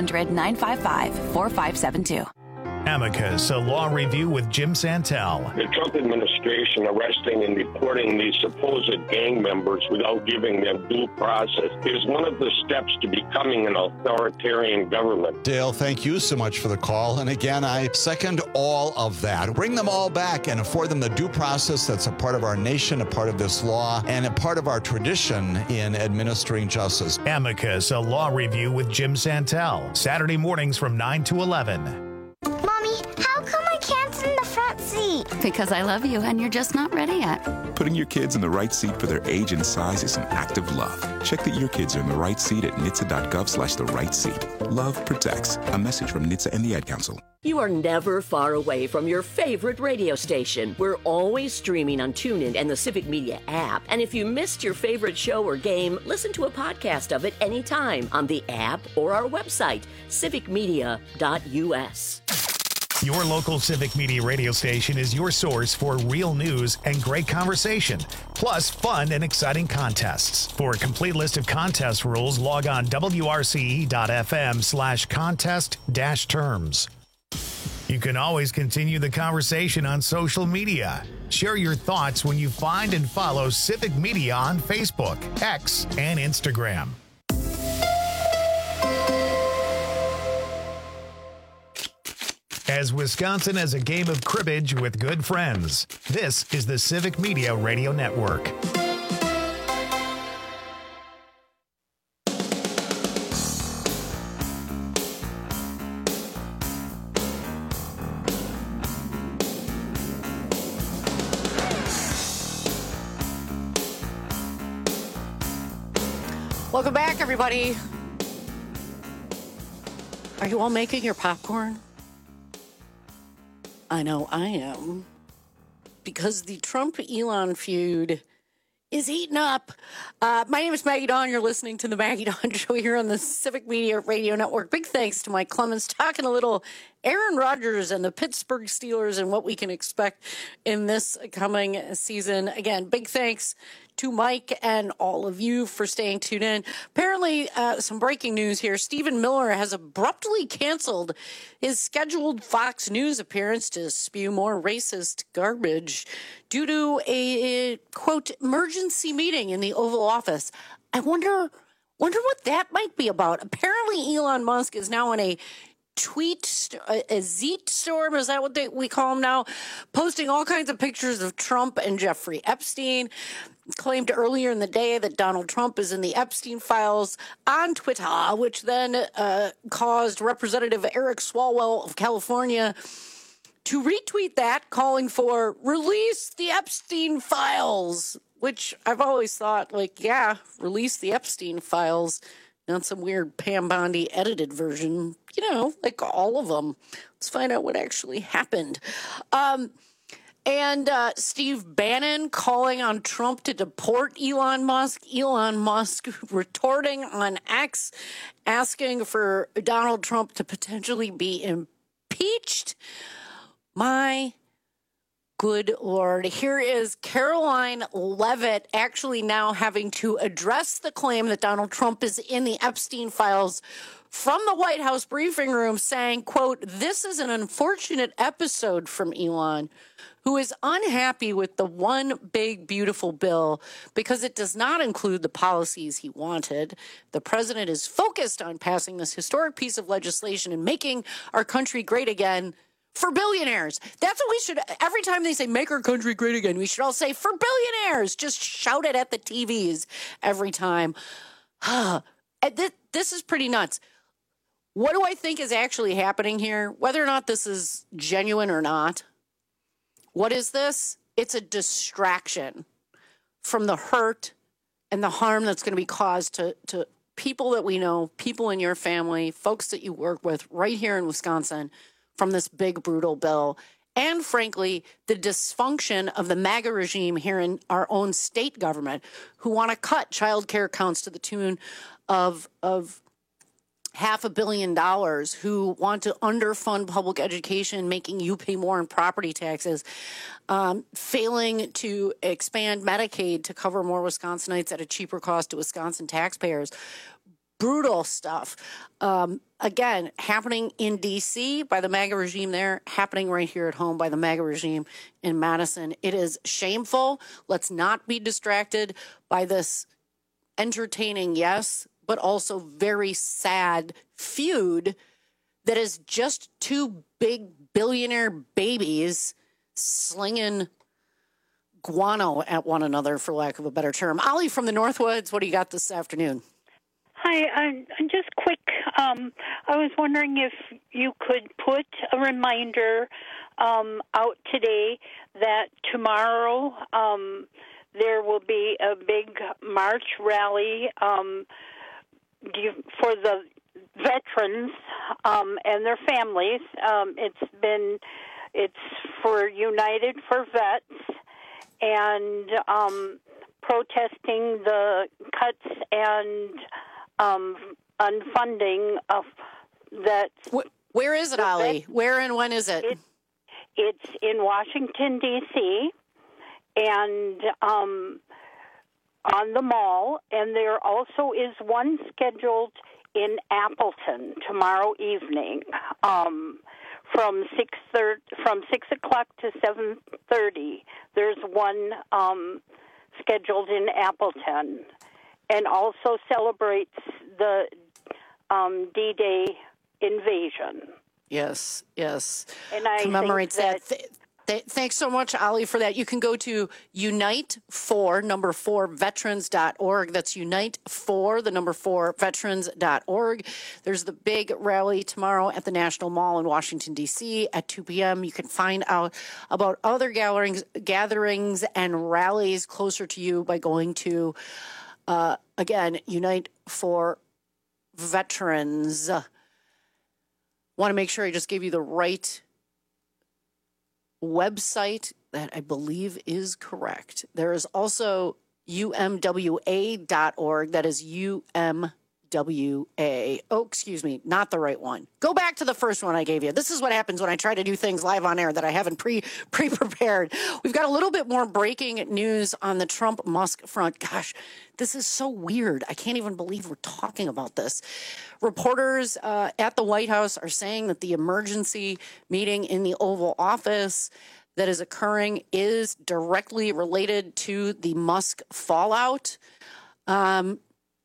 1-800-955-4572. Amicus, a law review with Jim Santel. The Trump administration arresting and deporting these supposed gang members without giving them due process is one of the steps to becoming an authoritarian government. Dale, thank you so much for the call. And again, I second all of that. Bring them all back and afford them the due process that's a part of our nation, a part of this law, and a part of our tradition in administering justice. Amicus, a law review with Jim Santel. Saturday mornings from 9 to 11. Mommy, how come I can't sit in the front seat? Because I love you and you're just not ready yet. Putting your kids in the right seat for their age and size is an act of love. Check that your kids are in the right seat at nhtsa.gov/the right seat. Love protects. A message from NHTSA and the Ad Council. You are never far away from your favorite radio station. We're always streaming on TuneIn and the Civic Media app. And if you missed your favorite show or game, listen to a podcast of it anytime on the app or our website, civicmedia.us. Your local Civic Media radio station is your source for real news and great conversation, plus fun and exciting contests. For a complete list of contest rules, log on wrce.fm/contest-terms. You can always continue the conversation on social media. Share your thoughts when you find and follow Civic Media on Facebook, X, and Instagram. As Wisconsin as a game of cribbage with good friends. This is the Civic Media Radio Network. Welcome back, everybody. Are you all making your popcorn? I know I am. Because the Trump-Elon feud is heating up. My name is Maggie Dawn. You're listening to the Maggie Dawn Show here on the Civic Media Radio Network. Big thanks to Mike Clemens, talking a little Aaron Rodgers and the Pittsburgh Steelers and what we can expect in this coming season. Again, big thanks to Mike and all of you for staying tuned in. Apparently, some breaking news here. Stephen Miller has abruptly canceled his scheduled Fox News appearance to spew more racist garbage due to a, quote, emergency meeting in the Oval Office. I wonder what that might be about. Apparently, Elon Musk is now in a Zeet storm, is that what we call him now? Posting all kinds of pictures of Trump and Jeffrey Epstein. Claimed earlier in the day that Donald Trump is in the Epstein files on Twitter, which then caused Representative Eric Swalwell of California to retweet that, calling for release the Epstein files, which I've always thought, like, yeah, release the Epstein files, not some weird Pam Bondi edited version, you know, like all of them. Let's find out what actually happened. And Steve Bannon calling on Trump to deport Elon Musk. Elon Musk retorting on X, asking for Donald Trump to potentially be impeached. My good Lord. Here is Caroline Leavitt actually now having to address the claim that Donald Trump is in the Epstein files from the White House briefing room saying, quote, "This is an unfortunate episode from Elon, who is unhappy with the one big, beautiful bill because it does not include the policies he wanted. The president is focused on passing this historic piece of legislation and making our country great again for billionaires." That's what we should, every time they say make our country great again, we should all say for billionaires. Just shout it at the TVs every time. This is pretty nuts. What do I think is actually happening here? Whether or not this is genuine or not, what is this? It's a distraction from the hurt and the harm that's going to be caused to people that we know, people in your family, folks that you work with right here in Wisconsin from this big, brutal bill. And frankly, the dysfunction of the MAGA regime here in our own state government who want to cut child care counts to the tune of $500 million, who want to underfund public education, making you pay more in property taxes, failing to expand Medicaid to cover more Wisconsinites at a cheaper cost to Wisconsin taxpayers. Brutal stuff. Again, happening in D.C. by the MAGA regime there, happening right here at home by the MAGA regime in Madison. It is shameful. Let's not be distracted by this entertaining, yes, but also very sad feud that is just two big billionaire babies slinging guano at one another, for lack of a better term. Ollie from the Northwoods, what do you got this afternoon? Hi, I'm just quick. I was wondering if you could put a reminder out today that tomorrow there will be a big march rally for the veterans and their families. It's for United for Vets and protesting the cuts and unfunding of that. Where is it, Ollie? Where and when is it? It's in Washington, D.C., and on the Mall, and there also is one scheduled in Appleton tomorrow evening from 6 o'clock to 7:30. There's one scheduled in Appleton, and also celebrates the D-Day invasion. Yes, yes. And I commemorates think that. Thanks so much, Ollie, for that. You can go to unite4veterans.org. That's unite4veterans.org. There's the big rally tomorrow at the National Mall in Washington, D.C. at 2 p.m. You can find out about other gatherings and rallies closer to you by going to, again, Unite for Veterans. Want to make sure I just gave you the right website that I believe is correct. There is also umwa.org. That is UMWA. Oh, excuse me, not the right one. Go back to the first one I gave you. This is what happens when I try to do things live on air that I haven't pre-prepared. We've got a little bit more breaking news on the Trump-Musk front. Gosh, this is so weird. I can't even believe we're talking about this. Reporters at the White House are saying that the emergency meeting in the Oval Office that is occurring is directly related to the Musk fallout. And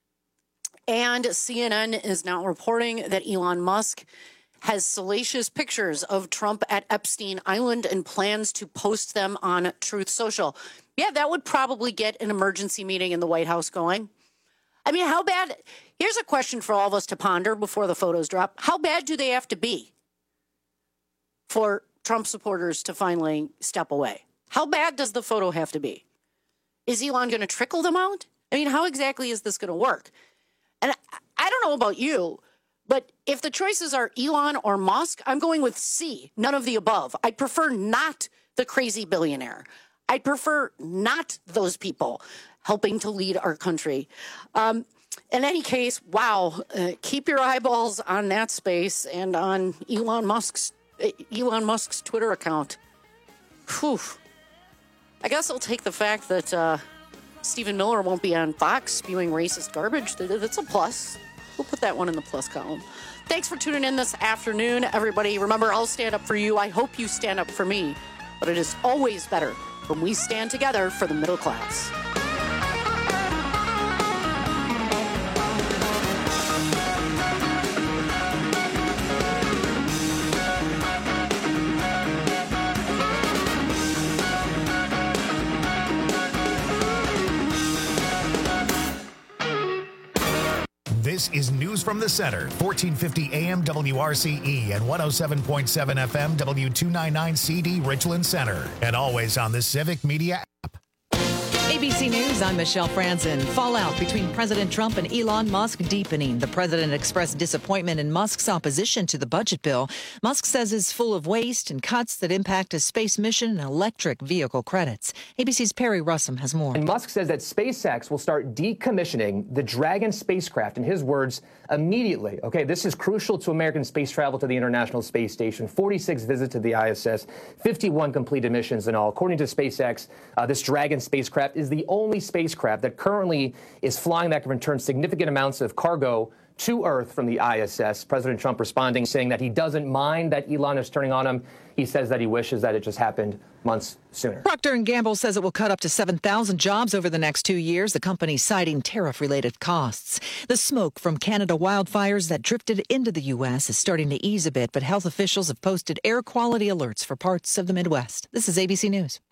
CNN is now reporting that Elon Musk has salacious pictures of Trump at Epstein Island and plans to post them on Truth Social. Yeah, that would probably get an emergency meeting in the White House going. I mean, how bad? Here's a question for all of us to ponder before the photos drop. How bad do they have to be for Trump supporters to finally step away? How bad does the photo have to be? Is Elon going to trickle them out? I mean, how exactly is this going to work? And I don't know about you, but if the choices are Elon or Musk, I'm going with C, none of the above. I prefer not the crazy billionaire. I prefer not those people helping to lead our country. In any case, wow, keep your eyeballs on that space and on Elon Musk's Twitter account. Whew. I guess I'll take the fact that Stephen Miller won't be on Fox spewing racist garbage. That's a plus. We'll put that one in the plus column. Thanks for tuning in this afternoon, everybody. Remember, I'll stand up for you. I hope you stand up for me. But it is always better when we stand together for the middle class. This is News from the Center, 1450 AM WRCE and 107.7 FM W299 CD Richland Center, and always on the Civic Media app. ABC News, I'm Michelle Franzen. Fallout between President Trump and Elon Musk deepening. The president expressed disappointment in Musk's opposition to the budget bill. Musk says it's full of waste and cuts that impact his space mission and electric vehicle credits. ABC's Perry Russum has more. And Musk says that SpaceX will start decommissioning the Dragon spacecraft, in his words, immediately. Okay, this is crucial to American space travel to the International Space Station. 46 visits to the ISS, 51 completed missions in all. According to SpaceX, this Dragon spacecraft is the only spacecraft that currently is flying that can return significant amounts of cargo to Earth from the ISS. President Trump responding, saying that he doesn't mind that Elon is turning on him. He says that he wishes that it just happened months sooner. Procter & Gamble says it will cut up to 7,000 jobs over the next 2 years, the company citing tariff-related costs. The smoke from Canada wildfires that drifted into the U.S. is starting to ease a bit, but health officials have posted air quality alerts for parts of the Midwest. This is ABC News.